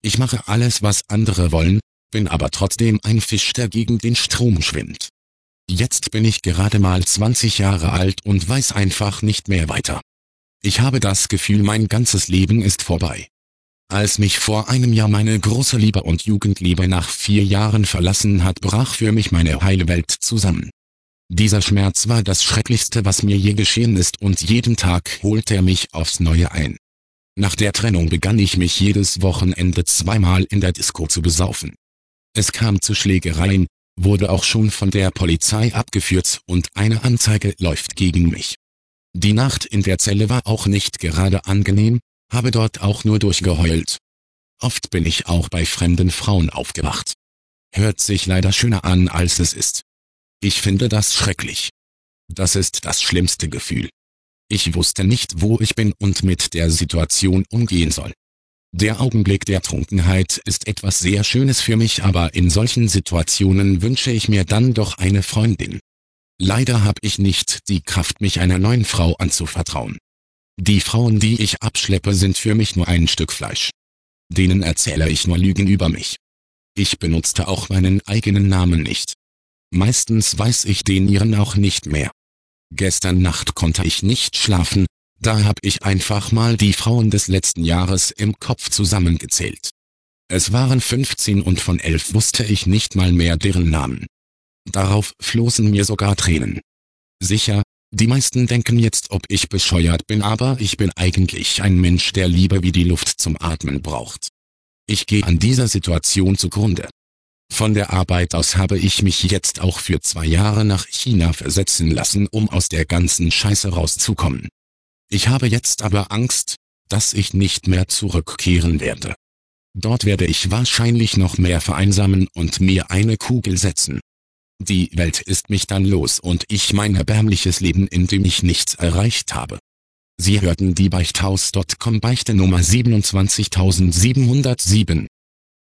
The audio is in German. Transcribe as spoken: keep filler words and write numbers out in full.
Ich mache alles, was andere wollen, bin aber trotzdem ein Fisch, der gegen den Strom schwimmt. Jetzt bin ich gerade mal zwanzig Jahre alt und weiß einfach nicht mehr weiter. Ich habe das Gefühl, mein ganzes Leben ist vorbei. Als mich vor einem Jahr meine große Liebe und Jugendliebe nach vier Jahren verlassen hat, brach für mich meine heile Welt zusammen. Dieser Schmerz war das Schrecklichste, was mir je geschehen ist, und jeden Tag holt er mich aufs Neue ein. Nach der Trennung begann ich mich jedes Wochenende zweimal in der Disco zu besaufen. Es kam zu Schlägereien, wurde auch schon von der Polizei abgeführt und eine Anzeige läuft gegen mich. Die Nacht in der Zelle war auch nicht gerade angenehm, habe dort auch nur durchgeheult. Oft bin ich auch bei fremden Frauen aufgewacht. Hört sich leider schöner an, als es ist. Ich finde das schrecklich. Das ist das schlimmste Gefühl. Ich wusste nicht, wo ich bin und mit der Situation umgehen soll. Der Augenblick der Trunkenheit ist etwas sehr Schönes für mich, aber in solchen Situationen wünsche ich mir dann doch eine Freundin. Leider habe ich nicht die Kraft, mich einer neuen Frau anzuvertrauen. Die Frauen, die ich abschleppe, sind für mich nur ein Stück Fleisch. Denen erzähle ich nur Lügen über mich. Ich benutzte auch meinen eigenen Namen nicht. Meistens weiß ich den ihren auch nicht mehr. Gestern Nacht konnte ich nicht schlafen, da habe ich einfach mal die Frauen des letzten Jahres im Kopf zusammengezählt. Es waren fünfzehn und von elf wusste ich nicht mal mehr deren Namen. Darauf flossen mir sogar Tränen. Sicher, die meisten denken jetzt, ob ich bescheuert bin, aber ich bin eigentlich ein Mensch, der Liebe wie die Luft zum Atmen braucht. Ich gehe an dieser Situation zugrunde. Von der Arbeit aus habe ich mich jetzt auch für zwei Jahre nach China versetzen lassen, um aus der ganzen Scheiße rauszukommen. Ich habe jetzt aber Angst, dass ich nicht mehr zurückkehren werde. Dort werde ich wahrscheinlich noch mehr vereinsamen und mir eine Kugel setzen. Die Welt ist mich dann los und ich mein erbärmliches Leben, in dem ich nichts erreicht habe. Sie hörten die Beichthaus Punkt com Beichte Nummer siebenundzwanzigtausendsiebenhundertsieben.